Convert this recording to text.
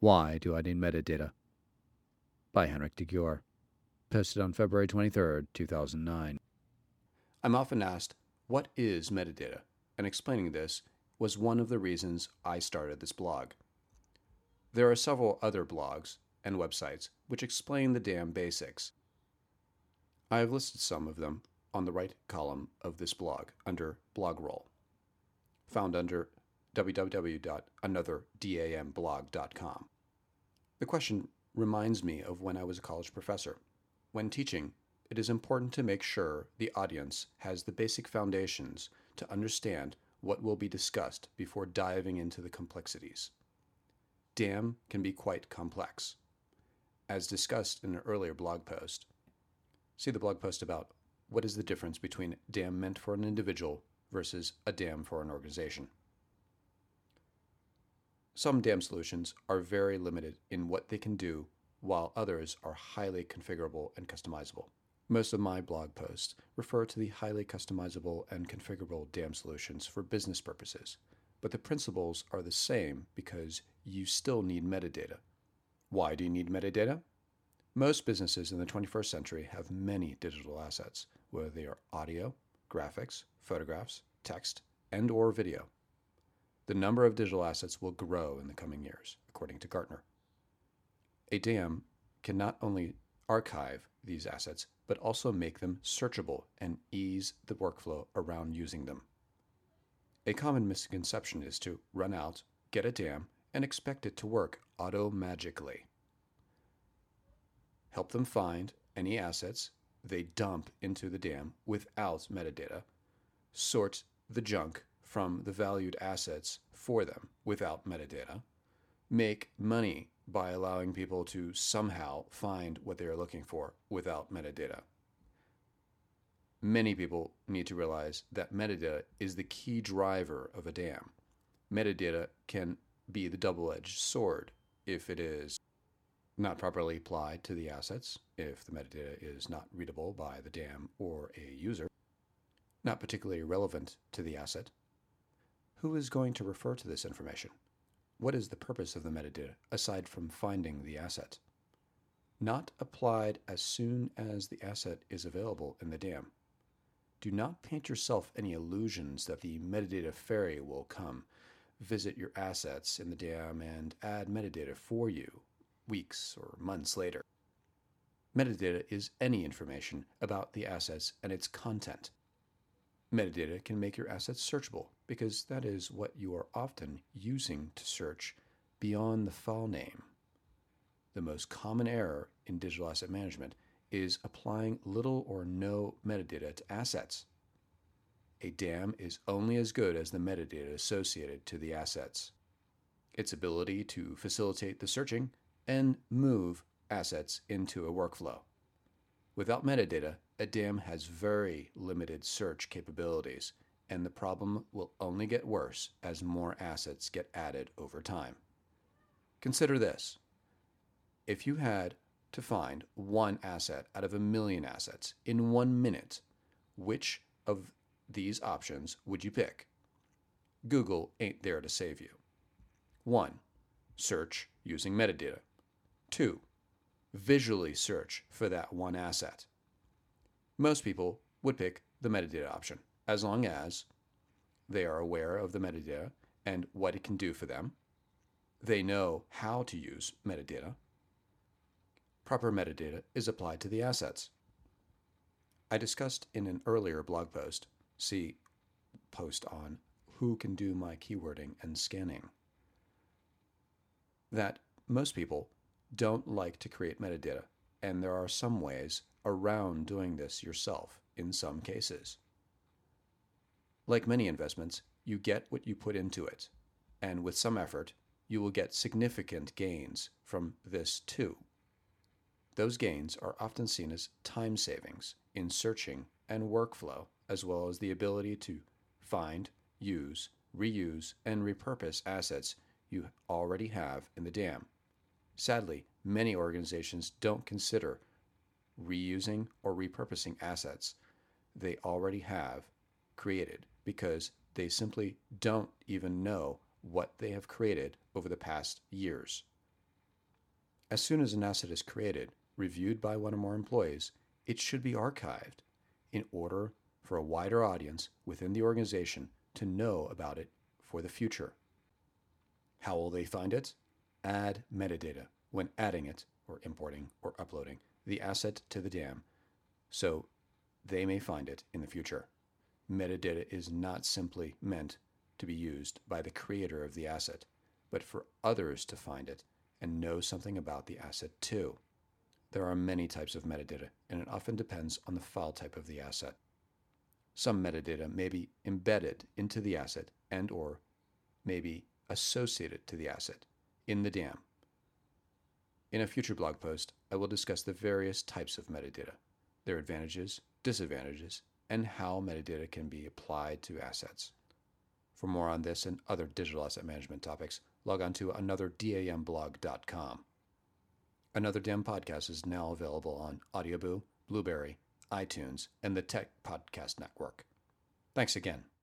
Why Do I Need Metadata? By Henrik de Gior. Posted on February 23, 2009. I'm often asked, what is metadata? And explaining this was one of the reasons I started this blog. There are several other blogs and websites which explain the damn basics. I have listed some of them on the right column of this blog under BlogRoll, found under www.anotherdamblog.com. The question reminds me of when I was a college professor. When teaching, it is important to make sure the audience has the basic foundations to understand what will be discussed before diving into the complexities. DAM can be quite complex. As discussed in an earlier blog post, see the blog post about what is the difference between DAM meant for an individual versus a DAM for an organization. Some DAM solutions are very limited in what they can do, while others are highly configurable and customizable. Most of my blog posts refer to the highly customizable and configurable DAM solutions for business purposes, but the principles are the same because you still need metadata. Why do you need metadata? Most businesses in the 21st century have many digital assets, whether they are audio, graphics, photographs, text, and/or video. The number of digital assets will grow in the coming years, according to Gartner. A DAM can not only archive these assets, but also make them searchable and ease the workflow around using them. A common misconception is to run out, get a DAM, and expect it to work auto-magically. Help them find any assets they dump into the DAM without metadata, sort the junk from the valued assets for them without metadata, make money by allowing people to somehow find what they are looking for without metadata. Many people need to realize that metadata is the key driver of a DAM. Metadata can be the double-edged sword if it is not properly applied to the assets, if the metadata is not readable by the DAM or a user, not particularly relevant to the asset. Who is going to refer to this information? What is the purpose of the metadata aside from finding the asset? Not applied as soon as the asset is available in the DAM. Do not paint yourself any illusions that the metadata fairy will come, visit your assets in the DAM, and add metadata for you weeks or months later. Metadata is any information about the assets and its content. Metadata can make your assets searchable because that is what you are often using to search beyond the file name. The most common error in digital asset management is applying little or no metadata to assets. A DAM is only as good as the metadata associated to the assets. Its ability to facilitate the searching and move assets into a workflow. Without metadata, a DAM has very limited search capabilities, and the problem will only get worse as more assets get added over time. Consider this. If you had to find one asset out of 1 million assets in 1 minute, which of these options would you pick? Google ain't there to save you. 1. Search using metadata. 2. Visually search for that one asset. Most people would pick the metadata option, as long as they are aware of the metadata and what it can do for them. They know how to use metadata. Proper metadata is applied to the assets. I discussed in an earlier blog post, see post on who can do my keywording and scanning, that most people don't like to create metadata, and there are some ways around doing this yourself in some cases. Like many investments, you get what you put into it, and with some effort, you will get significant gains from this too. Those gains are often seen as time savings in searching and workflow, as well as the ability to find, use, reuse, and repurpose assets you already have in the DAM. Sadly, many organizations don't consider reusing or repurposing assets they already have created because they simply don't even know what they have created over the past years. As soon as an asset is created, reviewed by one or more employees, it should be archived in order for a wider audience within the organization to know about it for the future. How will they find it? Add metadata when adding it, or importing, or uploading the asset to the DAM so they may find it in the future. Metadata is not simply meant to be used by the creator of the asset, but for others to find it and know something about the asset too. There are many types of metadata, and it often depends on the file type of the asset. Some metadata may be embedded into the asset and or may be associated to the asset in the DAM. In a future blog post, I will discuss the various types of metadata, their advantages, disadvantages, and how metadata can be applied to assets. For more on this and other digital asset management topics, log on to anotherdamblog.com. Another Dam podcast is now available on Audioboo, Blueberry, iTunes, and the Tech Podcast Network. Thanks again.